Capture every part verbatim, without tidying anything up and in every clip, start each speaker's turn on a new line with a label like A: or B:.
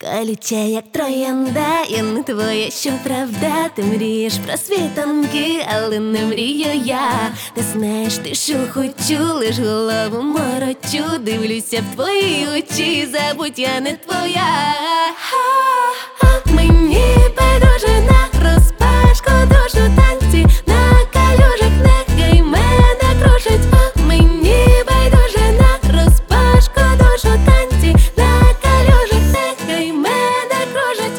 A: Колюча, як троянда, я не твоя, що правда. Ти мрієш про світанки, але не мрію я. Ти знаєш, ти що хочу, лиш голову морочу. Дивлюся в твої очі, забудь, я не твоя. Мені байдуже на розпашку душу танці, на калюжах нехай мене кружить. Мені байдуже на розпашку душу танці, на калюжах нехай мене кружить.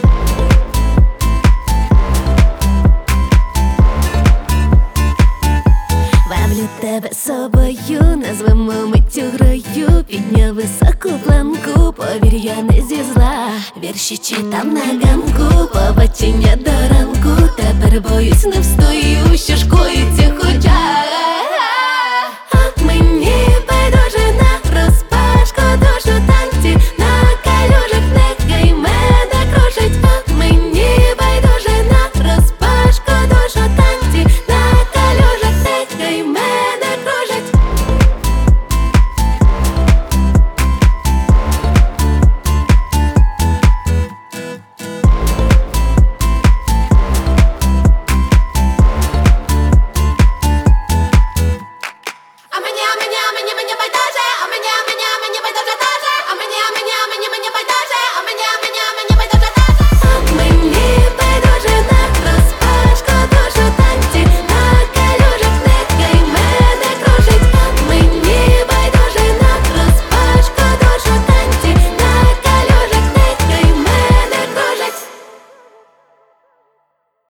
A: Ваблю тебе собою, назвемо миттю грою. Підняв високу планку, повір, я не зі зла. Вірші читав на ганку, побачення до ранку. Тепер боюсь, не встою, що ж коїться хоча. Мені байдуже на розпашку душу танці, на калюжах нехай мене кружить. Мені байдуже на розпашку душу танці, на калюжах нехай мене кружить.
B: А мені, а мені, а мені, мені байдуже, а мені, а мені, а мені байдуже теж. А мені, а мені, а мені, мені байдуже, а мені, а мені, а мені